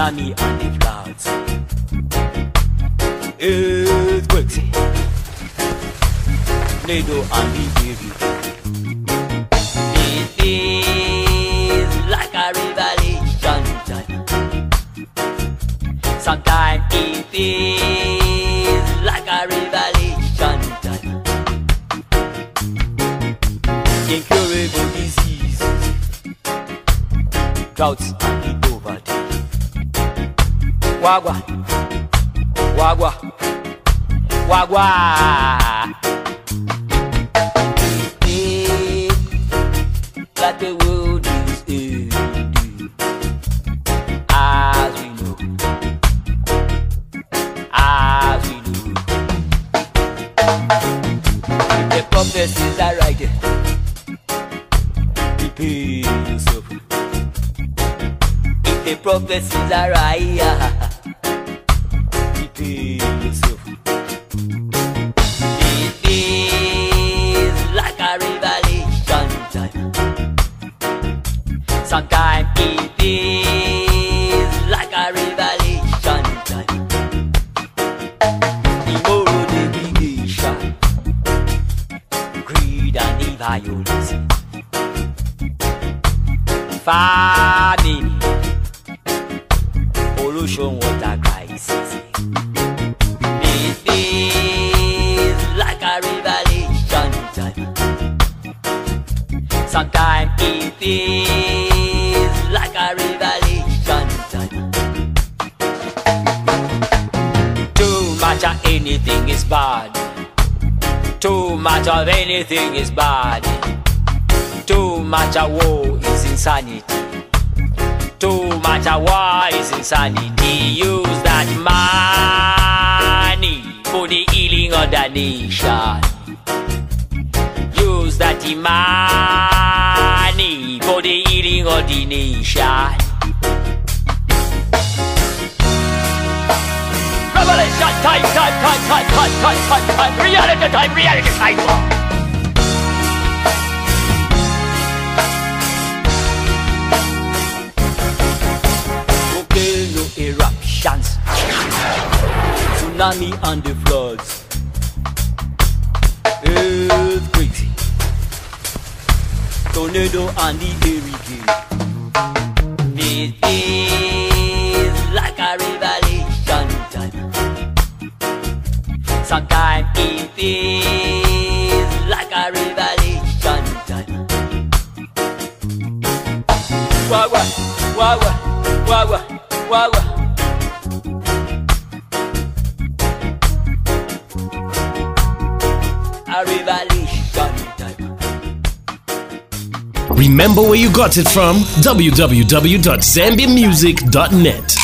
tsunami and the floods, earthquakes, tornado and the hurricane. It is like a revelation time. Sometimes it is like a revelation time. Incurable diseases, droughts and the poverty. Wagwa, wagwa, wagwa. That the world is ending, as we know, as we know. If the prophecies are right, prepare yourself. If the prophecies are right, prepare yourself. It is like a revelation time. Sometimes it is like a revelation time. Immoral degradation, greed and the violence, famine, pollution, water crisis. It is like a revelation time. Sometimes it is like a revelation time. Too much of anything is bad. Too much of anything is bad. Too much of war is insanity. Too much of war is insanity. Use that money for the healing of the nation. Use that money for the healing of the nation. Revelation time, reality time. Volcano eruptions, tsunami and the floods, earthquakes, tornado and the hurricane. It is like a revelation time. Sometimes it is like a revelation time. Wagwa, wagwa, wagwa, wagwa. A revelation time. Remember where you got it from? www.zambiamusic.net.